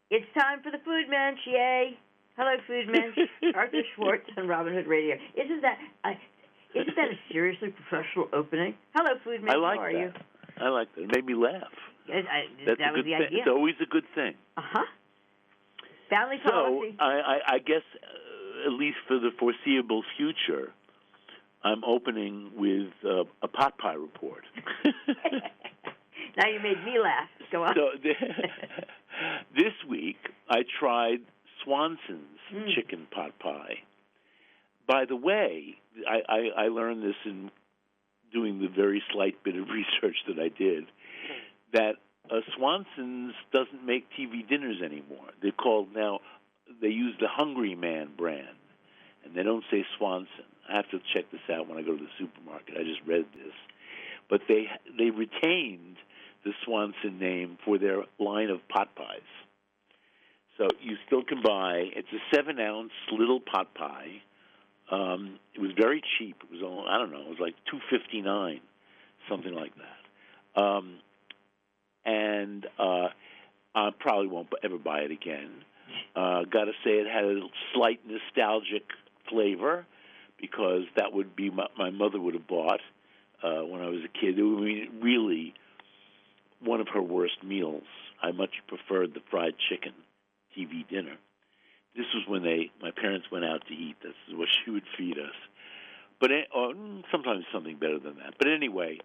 It's time for the Food Mensch, yay! Hello, Food Mensch. Arthur Schwartz on Robin Hood Radio. Isn't that a seriously professional opening? Hello, Food Mensch. I like How are that. you? I like that. It made me laugh. That was the idea. It's always a good thing. Family policy. So I guess, at least for the foreseeable future, I'm opening with a pot pie report. Now you made me laugh. Go on. So this week I tried Swanson's chicken pot pie. By the way, I learned this in doing the very slight bit of research that I did, that Swanson's doesn't make TV dinners anymore. They're called now, they use the Hungry Man brand, and they don't say Swanson. I have to check this out when I go to the supermarket. I just read this. But they retained the Swanson name for their line of pot pies. So you still can buy, it's a 7-ounce little pot pie. It was very cheap. It was only, I don't know, it was like $2.59, something like that. And I probably won't ever buy it again. Got to say it had a slight nostalgic flavor, because that would be my mother would have bought when I was a kid. It would be really one of her worst meals. I much preferred the fried chicken TV dinner. This was when my parents went out to eat. This is what she would feed us. But sometimes something better than that. But anyway,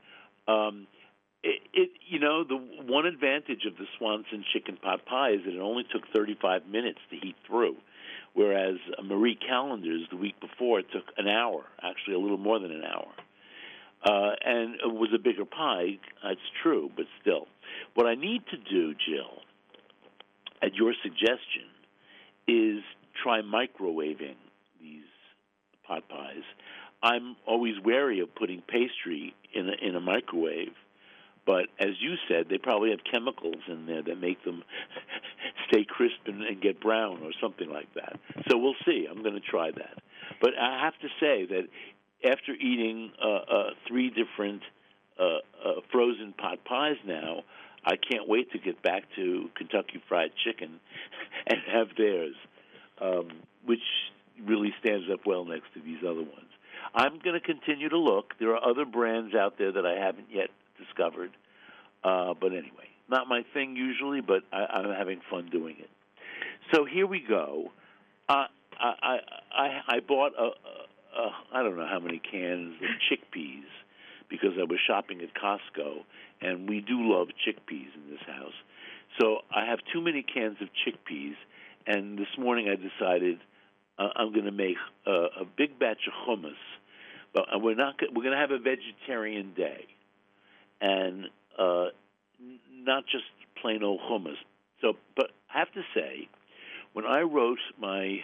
the one advantage of the Swanson chicken pot pie is that it only took 35 minutes to heat through, whereas Marie Callender's the week before, it took an hour, actually a little more than an hour. And it was a bigger pie, that's true, but still. What I need to do, Jill, at your suggestion, is try microwaving these pot pies. I'm always wary of putting pastry in a microwave, but as you said, they probably have chemicals in there that make them stay crisp and get brown or something like that. So we'll see. I'm going to try that. But I have to say that after eating 3 different frozen pot pies now, I can't wait to get back to Kentucky Fried Chicken and have theirs, which really stands up well next to these other ones. I'm going to continue to look. There are other brands out there that I haven't yet discovered. But anyway, not my thing usually, but I'm having fun doing it. So here we go. I bought I don't know how many cans of chickpeas because I was shopping at Costco, and we do love chickpeas in this house. So I have too many cans of chickpeas, and this morning I decided I'm going to make a big batch of hummus, but we're going to have a vegetarian day, and not just plain old hummus. So, but I have to say, when I wrote my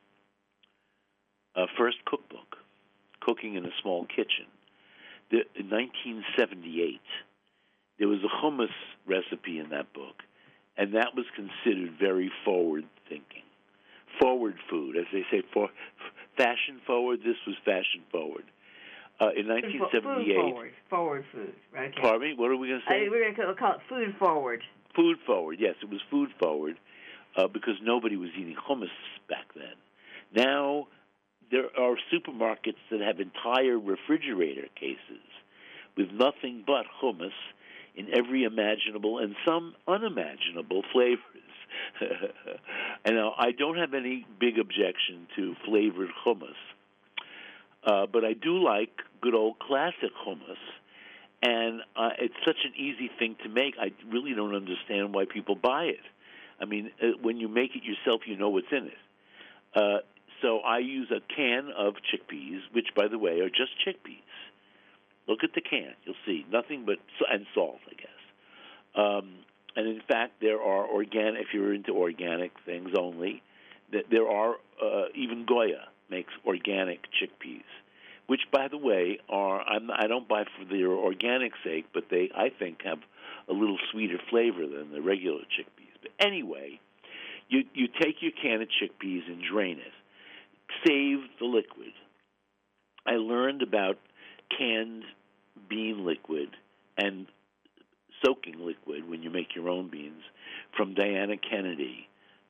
first cookbook, Cooking in a Small Kitchen, in 1978, there was a hummus recipe in that book, and that was considered very forward-thinking. Forward food, as they say, for fashion forward, this was fashion forward. In 1978... Forward food. Right, okay. Pardon me? What are we going to say? We're going to call it food forward. Food forward, yes. It was food forward because nobody was eating hummus back then. Now, there are supermarkets that have entire refrigerator cases with nothing but hummus in every imaginable and some unimaginable flavors. And now, I don't have any big objection to flavored hummus, but I do like good old classic hummus, and it's such an easy thing to make. I really don't understand why people buy it. I mean, when you make it yourself, you know what's in it. So I use a can of chickpeas, which, by the way, are just chickpeas. Look at the can. You'll see nothing but and salt, I guess. And in fact, there are organic. If you're into organic things only, there are even Goya makes organic chickpeas, which, by the way, I don't buy for their organic sake, but they, I think, have a little sweeter flavor than the regular chickpeas. But anyway, you take your can of chickpeas and drain it. Save the liquid. I learned about canned bean liquid and soaking liquid when you make your own beans from Diana Kennedy,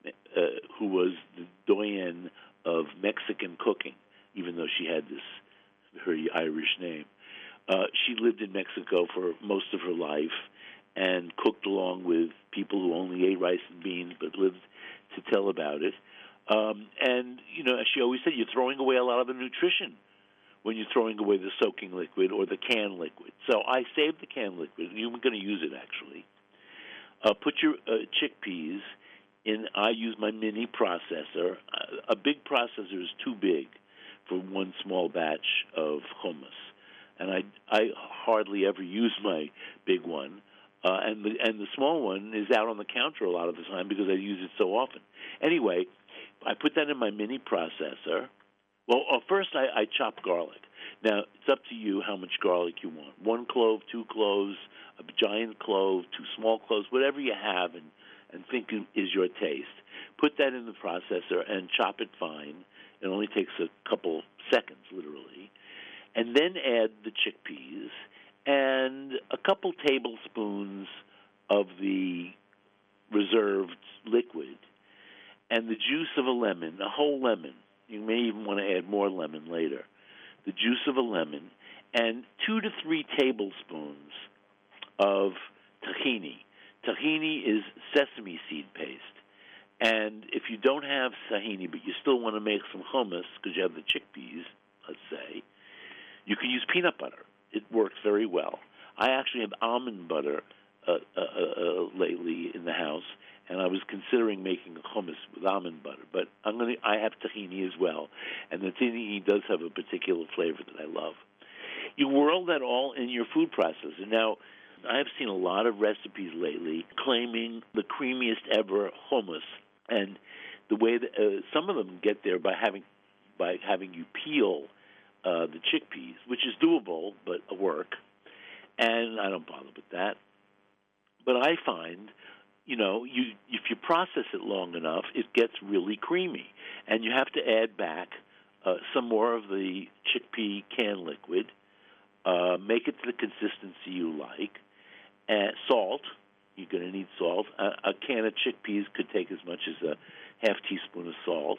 who was the doyenne of Mexican cooking, even though she had this very Irish name. She lived in Mexico for most of her life and cooked along with people who only ate rice and beans but lived to tell about it. And, as she always said, you're throwing away a lot of the nutrition when you're throwing away the soaking liquid or the canned liquid. So I saved the canned liquid. You're going to use it, actually. Put your chickpeas in. I use my mini processor. A big processor is too big for one small batch of hummus, and I hardly ever use my big one. And the small one is out on the counter a lot of the time because I use it so often. Anyway, I put that in my mini processor. Well, first I chop garlic. Now, it's up to you how much garlic you want. 1 clove, 2 cloves, a giant clove, 2 small cloves, whatever you have and think is your taste. Put that in the processor and chop it fine. It only takes a couple seconds, literally. And then add the chickpeas and a couple tablespoons of the reserved liquid and the juice of a lemon, a whole lemon. You may even want to add more lemon later. The juice of a lemon and 2 to 3 tablespoons of tahini. Tahini is sesame seed paste. And if you don't have tahini, but you still want to make some hummus because you have the chickpeas, let's say, you can use peanut butter. It works very well. I actually have almond butter lately in the house, and I was considering making a hummus with almond butter. But I have tahini as well, and the tahini does have a particular flavor that I love. You whirl that all in your food processor. Now, I have seen a lot of recipes lately claiming the creamiest ever hummus, and the way that some of them get there by having you peel the chickpeas, which is doable but a work, and I don't bother with that. But I find, if you process it long enough, it gets really creamy, and you have to add back some more of the chickpea canned liquid, make it to the consistency you like, and salt. You're going to need salt. A can of chickpeas could take as much as a half teaspoon of salt.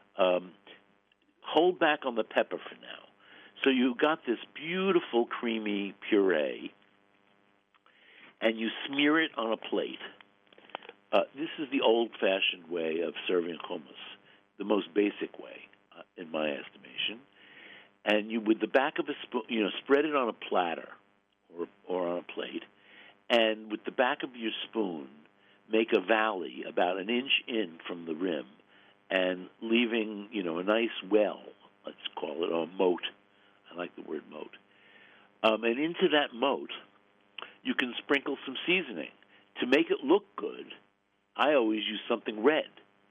Hold back on the pepper for now. So you've got this beautiful creamy puree, and you smear it on a plate. This is the old-fashioned way of serving hummus, the most basic way, in my estimation. And you, with the back of a spoon, spread it on a platter or on a plate, and with the back of your spoon, make a valley about an inch in from the rim, and leaving, a nice well, let's call it, or moat. I like the word moat. And into that moat, you can sprinkle some seasoning. To make it look good, I always use something red.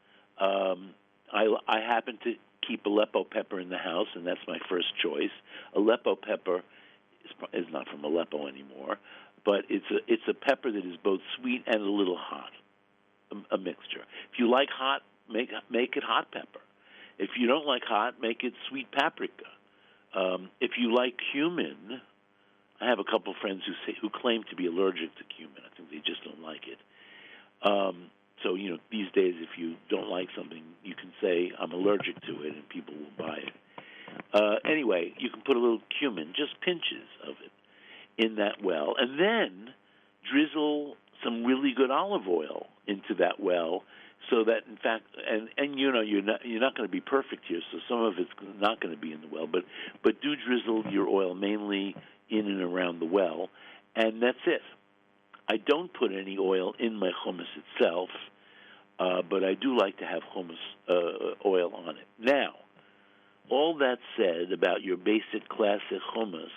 I happen to keep Aleppo pepper in the house, and that's my first choice. Aleppo pepper is not from Aleppo anymore, but it's a pepper that is both sweet and a little hot, a mixture. If you like hot, make it hot pepper. If you don't like hot, make it sweet paprika. If you like cumin, I have a couple of friends who claim to be allergic to cumin. I think they just don't like it. So, these days, if you don't like something, you can say, I'm allergic to it, and people will buy it. Anyway, you can put a little cumin, just pinches of it, in that well. And then drizzle some really good olive oil into that well so that, in fact, and you're not going to be perfect here, so some of it's not going to be in the well, but do drizzle your oil mainly in and around the well, and that's it. I don't put any oil in my hummus itself, but I do like to have hummus oil on it. Now, all that said about your basic classic hummus,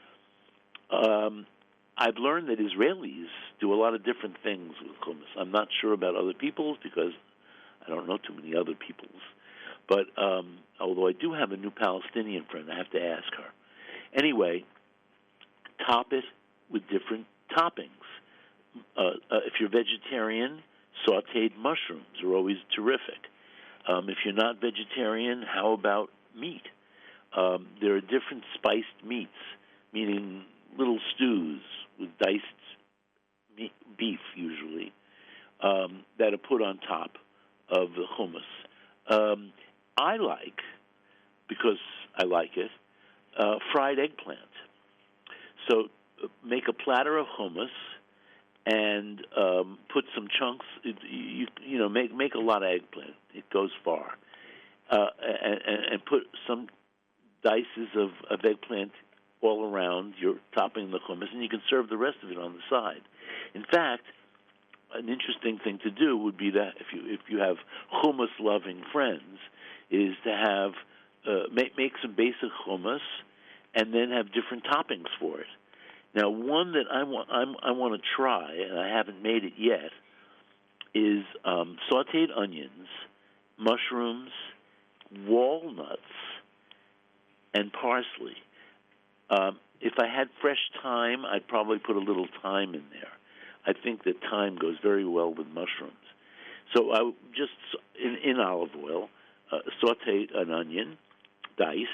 I've learned that Israelis do a lot of different things with hummus. I'm not sure about other people's because I don't know too many other people's. But although I do have a new Palestinian friend, I have to ask her. Anyway, top it with different toppings. If you're vegetarian, sautéed mushrooms are always terrific. If you're not vegetarian, how about meat? There are different spiced meats, meaning little stews with diced beef, usually, that are put on top of the hummus. I like, because I like it, fried eggplant. So make a platter of hummus and put some chunks. Make a lot of eggplant. It goes far. And put some dices of eggplant all around. You're topping the hummus, and you can serve the rest of it on the side. In fact, an interesting thing to do would be that if you have hummus-loving friends, is to have make some basic hummus, and then have different toppings for it. Now, one that I want to try, and I haven't made it yet, is sautéed onions, mushrooms, walnuts, and parsley. If I had fresh thyme, I'd probably put a little thyme in there. I think that thyme goes very well with mushrooms. So I just, in olive oil, saute an onion, diced,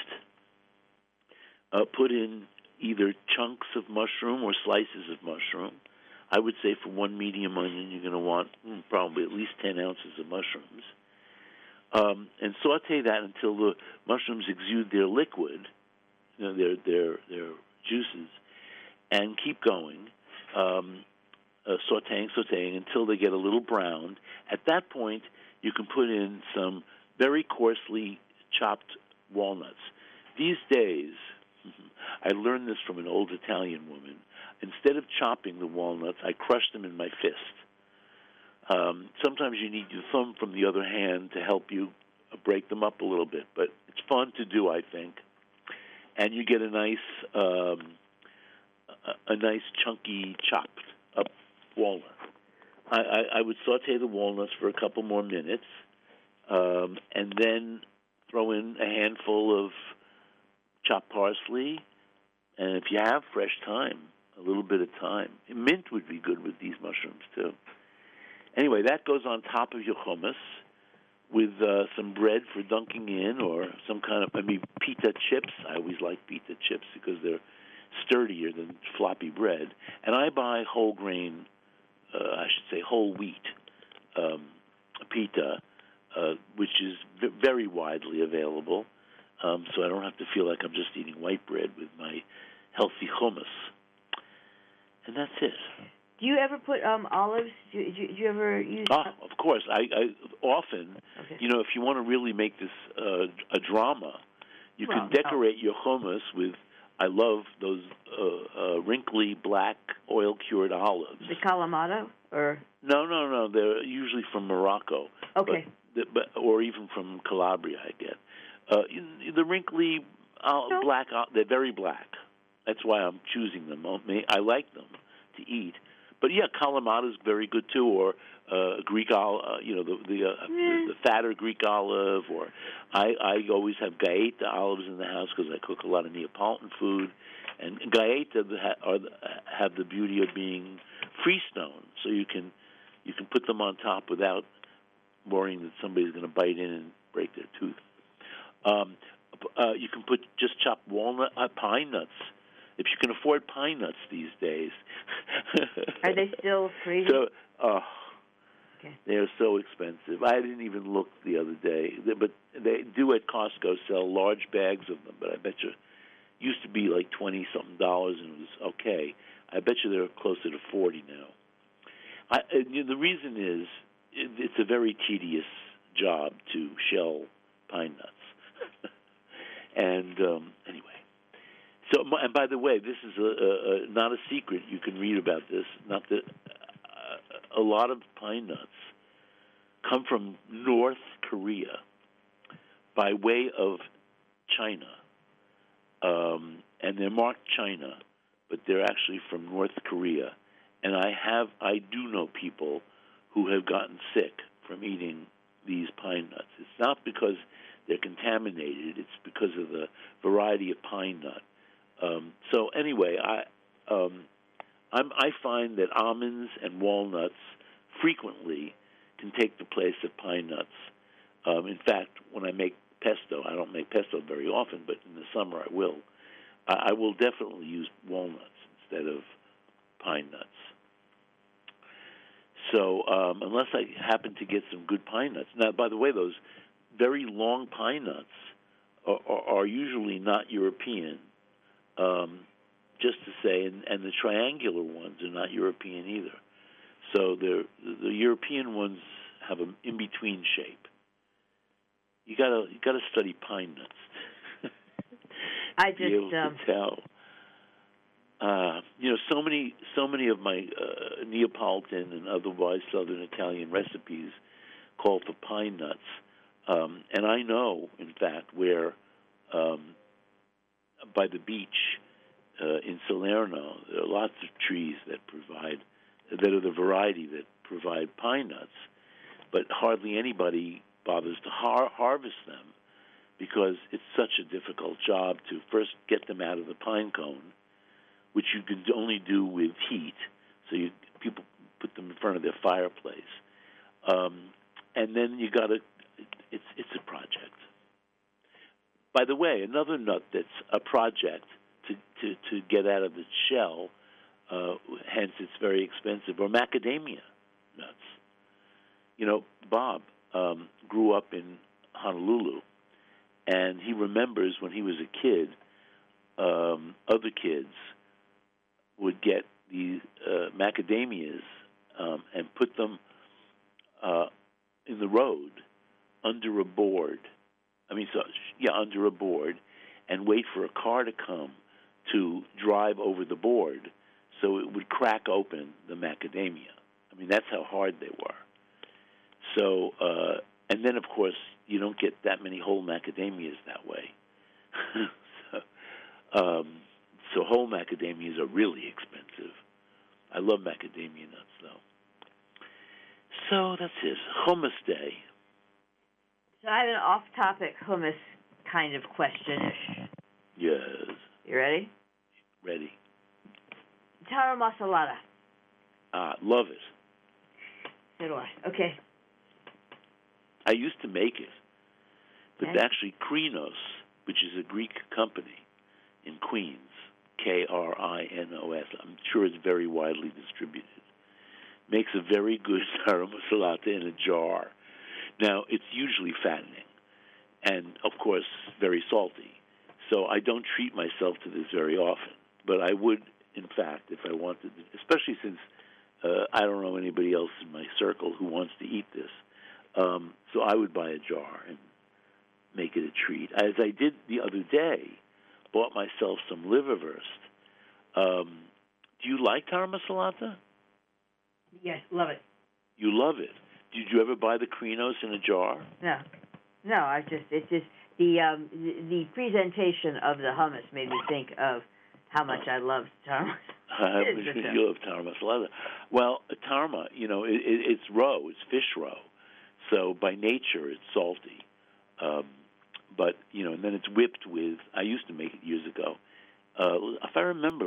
put in either chunks of mushroom or slices of mushroom. I would say for one medium onion, you're going to want probably at least 10 ounces of mushrooms. And saute that until the mushrooms exude their liquid, their juices, and keep going, sauteing until they get a little browned. At that point, you can put in some very coarsely chopped walnuts. These days, I learned this from an old Italian woman. Instead of chopping the walnuts, I crush them in my fist. Sometimes you need your thumb from the other hand to help you break them up a little bit, but it's fun to do, I think. And you get a nice chunky chopped up walnut. I would saute the walnuts for a couple more minutes, and then throw in a handful of chopped parsley, and if you have fresh thyme, a little bit of thyme. Mint would be good with these mushrooms, too. Anyway, that goes on top of your hummus with some bread for dunking in, or some kind of, pita chips. I always like pita chips because they're sturdier than floppy bread. And I buy whole grain, whole wheat pita, which is very widely available. So I don't have to feel like I'm just eating white bread with my healthy hummus. And that's it. Do you ever put olives? Do you ever use? Of course. I often, if you want to really make this a drama, you can decorate your hummus with, I love those wrinkly black oil-cured olives. The Kalamata? Or? No. They're usually from Morocco. Okay. Or even from Calabria, I get. The wrinkly black, they're very black. That's why I'm choosing them. I like them to eat. But yeah, Kalamata is very good too, or Greek olive, the fatter Greek olive, or I always have Gaeta olives in the house because I cook a lot of Neapolitan food, and Gaeta have the beauty of being freestone, so you can put them on top without worrying that somebody's going to bite in and break their tooth. You can put just chopped pine nuts. If you can afford pine nuts these days. Are they still crazy? They're so expensive. I didn't even look the other day. But they do at Costco sell large bags of them, but I bet you used to be like $20-something and it was okay. I bet you they're closer to $40 now. The reason is it's a very tedious job to shell pine nuts. And anyway. So, and by the way, this is not a secret. You can read about this. Not that a lot of pine nuts come from North Korea by way of China, and they're marked China, but they're actually from North Korea. And I do know people who have gotten sick from eating these pine nuts. It's not because they're contaminated; it's because of the variety of pine nut. So anyway, I find that almonds and walnuts frequently can take the place of pine nuts. In fact, when I make pesto, I don't make pesto very often, but in the summer I will. I will definitely use walnuts instead of pine nuts. So unless I happen to get some good pine nuts. Now, by the way, those very long pine nuts are usually not European, just to say, and the triangular ones are not European either. So the European ones have an in-between shape. You gotta study pine nuts. I just be able to tell. So many of my Neapolitan and otherwise Southern Italian recipes call for pine nuts, and I know, in fact, where by the beach in Salerno there are lots of trees that are the variety that provide pine nuts, but hardly anybody bothers to harvest them because it's such a difficult job to first get them out of the pine cone, which you can only do with heat. So people put them in front of their fireplace, and then you got to. It's a project. By the way, another nut that's a project to get out of its shell, hence it's very expensive, are macadamia nuts. Bob grew up in Honolulu, and he remembers when he was a kid, other kids would get these macadamias and put them in the road under a board. Under a board, and wait for a car to come to drive over the board so it would crack open the macadamia. That's how hard they were. So, and then, of course, you don't get that many whole macadamias that way. So whole macadamias are really expensive. I love macadamia nuts, though. So that's it. Hummus Day. So I have an off-topic hummus kind of question-ish. Yes. You ready? Ready. Tara Masalata. Love it. So do I. Okay. I used to make it. But Okay. actually Krinos, which is a Greek company in Queens, Krinos, I'm sure it's very widely distributed, makes a very good tara masalata in a jar. Now, it's usually fattening and, of course, very salty. So I don't treat myself to this very often. But I would, in fact, if I wanted to, especially since I don't know anybody else in my circle who wants to eat this. So I would buy a jar and make it a treat. As I did the other day, bought myself some liverwurst. Do you like tara masalata? Yes, love it. You love it. Did you ever buy the Krinos in a jar? No, it's just the presentation of the hummus made me think of how much I love tara. You love tara masalata. Well, tarma, it's roe. It's fish roe. So by nature, it's salty. But, and then it's whipped with, I used to make it years ago. If I remember,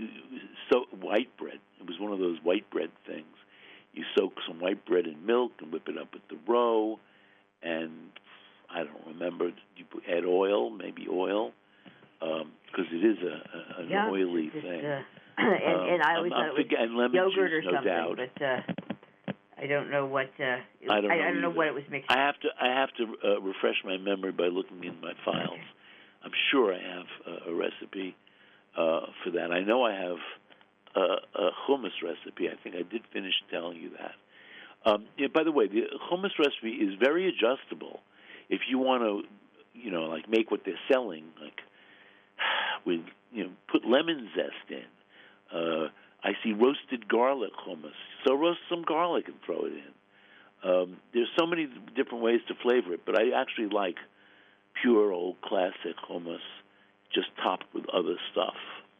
white bread. It was one of those white bread things. You soak some white bread in milk and whip it up with the roe. And I don't remember, add oil, maybe oil, because it is an oily thing. And I always thought it was yogurt juice, or something, no doubt. but I don't know what. I don't know what it was mixed. I have to refresh my memory by looking in my files. I'm sure I have a recipe for that. I know I have a hummus recipe. I think I did finish telling you that. By the way, the hummus recipe is very adjustable. If you want to, like make what they're selling, like with, put lemon zest in. I see roasted garlic hummus. So roast some garlic and throw it in. There's so many different ways to flavor it, but I actually like pure old classic hummus, just topped with other stuff.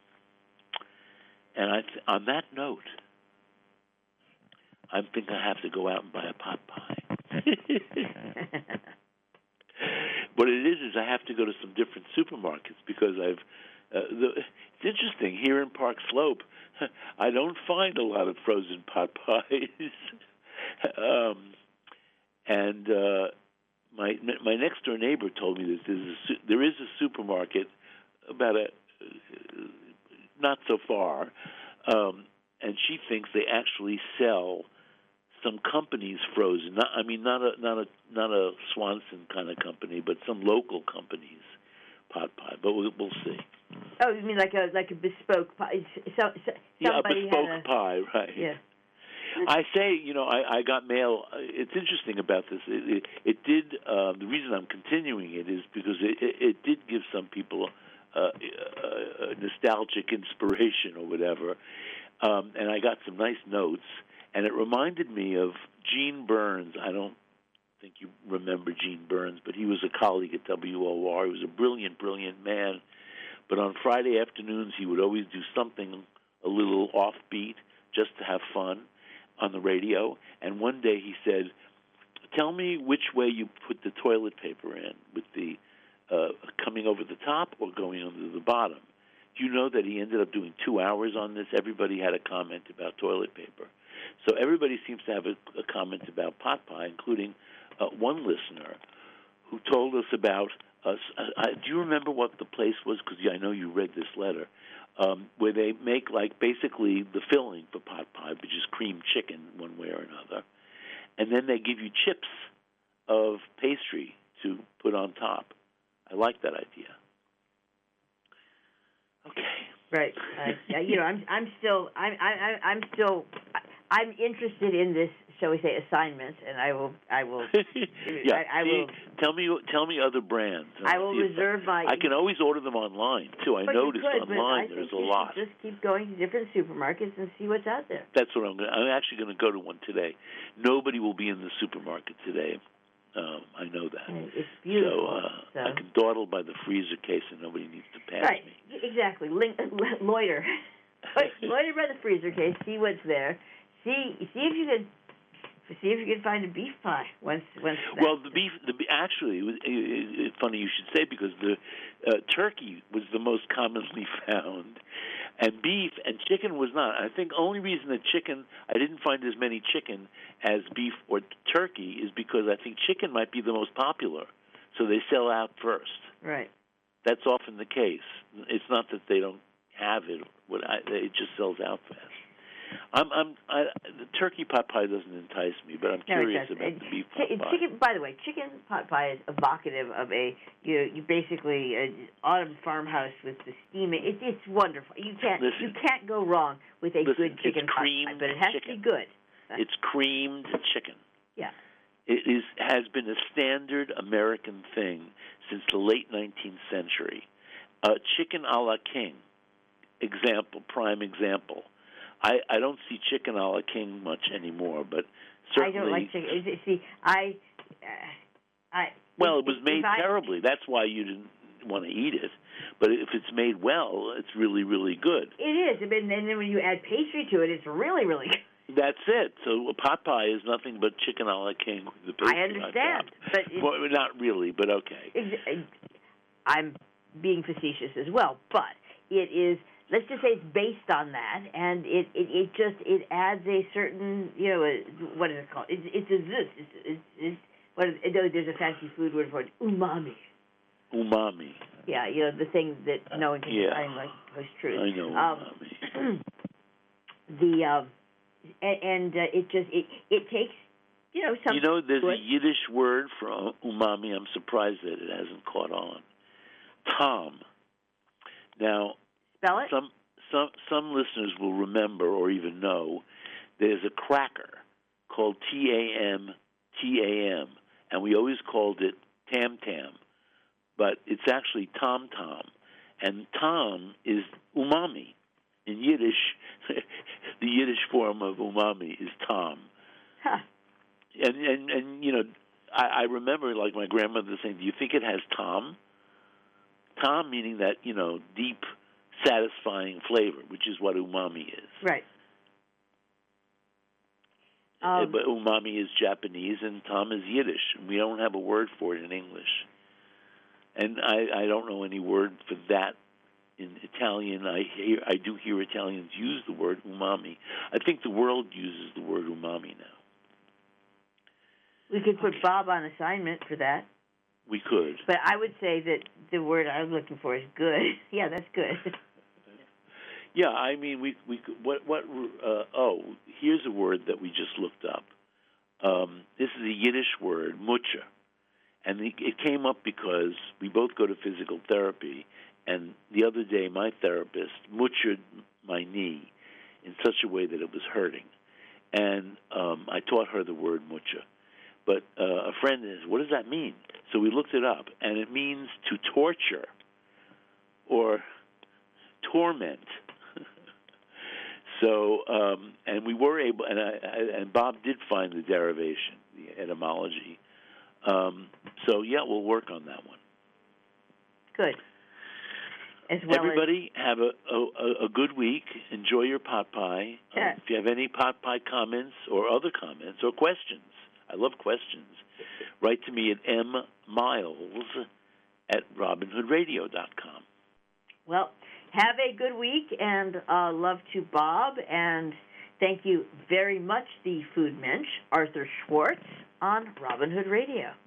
And on that note, I think I have to go out and buy a pot pie. What it is I have to go to some different supermarkets because it's interesting, here in Park Slope, I don't find a lot of frozen pot pies. And my next door neighbor told me that there is a supermarket about not so far, and she thinks they actually sell some companies frozen. Not a Swanson kind of company, but some local companies pot pie. But we'll see. Oh, you mean like a bespoke pie? Yeah, a bespoke pie, right? Yeah. I say, I got mail. It's interesting about this. It did. The reason I'm continuing it is because it did give some people a nostalgic inspiration or whatever. And I got some nice notes, and it reminded me of Gene Burns. I don't think you remember Gene Burns, but he was a colleague at WOR. He was a brilliant, brilliant man. But on Friday afternoons, he would always do something a little offbeat just to have fun on the radio. And one day he said, "Tell me which way you put the toilet paper in, with the coming over the top or going under the bottom." Do you know that he ended up doing 2 hours on this? Everybody had a comment about toilet paper. So everybody seems to have a comment about pot pie, including one listener who told us about us. Do you remember what the place was? Because I know you read this letter, where they make basically the filling for pot pie, which is cream chicken one way or another, and then they give you chips of pastry to put on top. I like that idea. Okay. Right. I'm interested in this, shall we say, assignment, and I will. Yeah. I will. Tell me other brands. I will reserve my. I can always order them online too. I noticed online there's a lot. Just keep going to different supermarkets and see what's out there. That's what I'm actually going to go to one today. Nobody will be in the supermarket today. I know that. It's beautiful. So I can dawdle by the freezer case and nobody needs to pass me. Right, exactly. Loiter. Loiter by the freezer case, see what's there. See if you can find a beef pie once. Well, the beef actually, it's funny you should say, because the turkey was the most commonly found, and beef and chicken was not. I think only reason that I didn't find as many chicken as beef or turkey is because I think chicken might be the most popular, so they sell out first. Right. That's often the case. It's not that they don't have it; it just sells out fast. The turkey pot pie doesn't entice me, but I'm curious about the beef pot pie. Chicken, by the way, chicken pot pie is evocative of you basically autumn farmhouse with the steaming. It's wonderful. You can't go wrong with a good chicken pot pie, but it has to be good. It's creamed chicken. Yeah. It has been a standard American thing since the late 19th century. Chicken a la king, prime example. I don't see chicken a la king much anymore, but certainly... I don't like chicken. See, Well, it was made terribly. That's why you didn't want to eat it. But if it's made well, it's really, really good. It is. And then when you add pastry to it, it's really, really good. That's it. So a pot pie is nothing but chicken a la king with the pastry. I understand. But well, not really, but okay. I'm being facetious as well, but it is... Let's just say it's based on that, and it adds a certain, what is it called? It's a zest. There's a fancy food word for it, umami. Umami. Yeah, the thing that no one can define like post-truth. I know umami. It takes, some. There's a Yiddish word for umami. I'm surprised that it hasn't caught on. Tom. Now. Spell it? Some listeners will remember or even know there's a cracker called TAM, and we always called it Tam Tam, but it's actually Tom Tom, and Tom is umami. In Yiddish, the Yiddish form of umami is Tom. Huh. And I remember like my grandmother saying, "Do you think it has Tom?" Tom meaning that, deep, satisfying flavor, which is what umami is. Right. But umami is Japanese and Tom is Yiddish. We don't have a word for it in English. And I don't know any word for that in Italian. I do hear Italians use the word umami. I think the world uses the word umami now. We could put Bob on assignment for that. We could. But I would say that the word I'm looking for is good. Yeah, that's good. Yeah, I mean, we what here's a word that we just looked up. This is a Yiddish word, mucha. And it came up because we both go to physical therapy, and the other day my therapist muchered my knee in such a way that it was hurting. And I taught her the word mucha. But a friend says, what does that mean? So we looked it up, and it means to torture or torment. So, and we were able, and Bob did find the derivation, the etymology. So, yeah, we'll work on that one. Good. As well Everybody, have a good week. Enjoy your pot pie. If you have any pot pie comments or other comments or questions, I love questions, write to me at mmiles@robinhoodradio.com. Well, have a good week, and love to Bob, and thank you very much, the food mensch, Arthur Schwartz, on Robin Hood Radio.